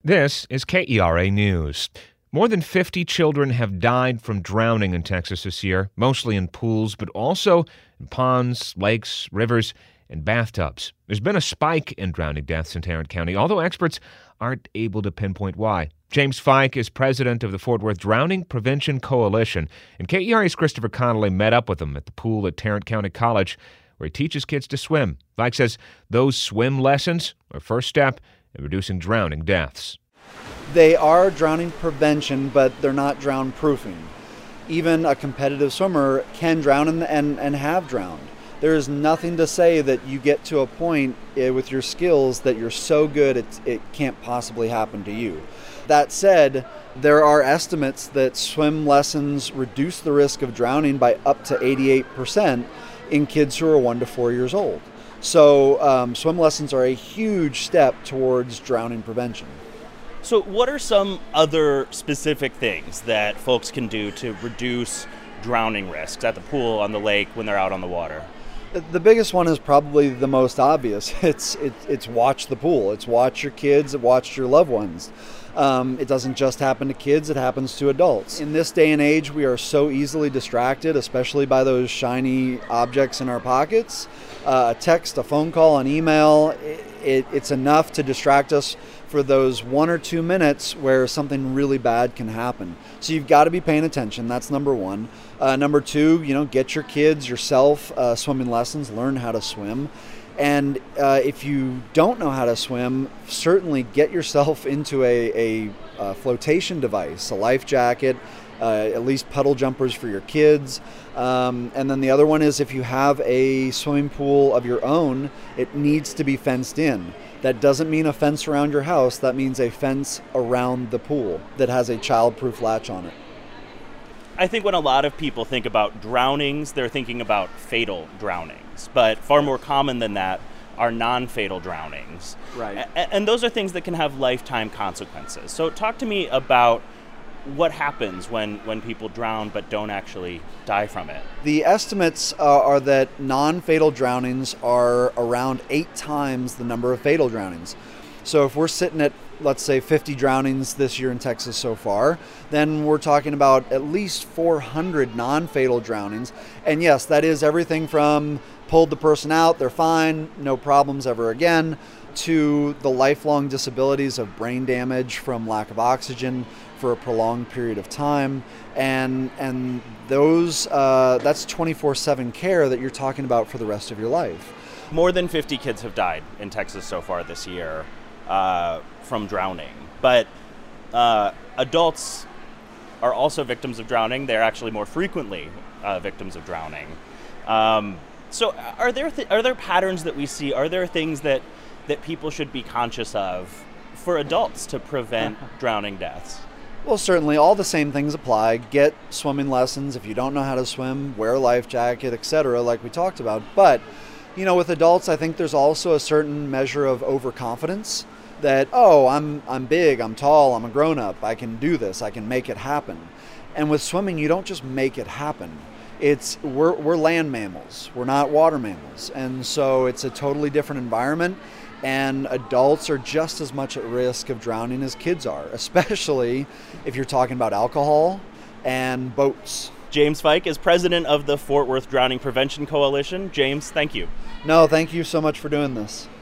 This is KERA News. More than 50 children have died from drowning in Texas this year, mostly in pools, but also in ponds, lakes, rivers, and bathtubs. There's been a spike in drowning deaths in Tarrant County, although experts aren't able to pinpoint why. James Fike is president of the Fort Worth Drowning Prevention Coalition, and KERA's Christopher Connolly met up with him at the pool at Tarrant County College, where he teaches kids to swim. Fike says those swim lessons are first step in reducing drowning deaths. They are drowning prevention, but they're not drown proofing. Even a competitive swimmer can drown and have drowned. There is nothing to say that you get to a point with your skills that you're so good it can't possibly happen to you. That said, there are estimates that swim lessons reduce the risk of drowning by up to 88% in kids who are 1 to 4 years old. So swim lessons are a huge step towards drowning prevention. So what are some other specific things that folks can do to reduce drowning risks at the pool, on the lake, when they're out on the water? The biggest one is probably the most obvious. It's watch the pool. It's watch your kids, watch your loved ones. It doesn't just happen to kids, it happens to adults. In this day and age, we are so easily distracted, especially by those shiny objects in our pockets. A text, a phone call, an email, it's enough to distract us for those 1 or 2 minutes where something really bad can happen. So you've got to be paying attention. That's number one. Number two, get your kids, yourself, swimming lessons, learn how to swim. And if you don't know how to swim, certainly get yourself into a flotation device, a life jacket, at least puddle jumpers for your kids. And then the other one is if you have a swimming pool of your own, it needs to be fenced in. That doesn't mean a fence around your house. That means a fence around the pool that has a child-proof latch on it. I think when a lot of people think about drownings, they're thinking about fatal drownings. But far more common than that are non-fatal drownings. Right. And those are things that can have lifetime consequences. So talk to me about what happens when people drown but don't actually die from it. The estimates are that non-fatal drownings are around 8 times the number of fatal drownings. So if we're sitting at, let's say, 50 drownings this year in Texas so far, then we're talking about at least 400 non-fatal drownings. And yes, that is everything from pulled the person out, they're fine, no problems ever again, to the lifelong disabilities of brain damage from lack of oxygen for a prolonged period of time, and those that's 24/7 care that you're talking about for the rest of your life. More than 50 kids have died in Texas so far this year from drowning, but adults are also victims of drowning. They're actually more frequently victims of drowning. So are there patterns that we see? Are there things that people should be conscious of for adults to prevent drowning deaths? Well, certainly all the same things apply. Get swimming lessons. If you don't know how to swim, wear a life jacket, etc., like we talked about. But, with adults, I think there's also a certain measure of overconfidence that, I'm big, I'm tall, I'm a grown-up, I can do this, I can make it happen. And with swimming, you don't just make it happen. We're land mammals. We're not water mammals. And so it's a totally different environment. And adults are just as much at risk of drowning as kids are, especially if you're talking about alcohol and boats. James Fike is president of the Fort Worth Drowning Prevention Coalition. James, thank you. No, thank you so much for doing this.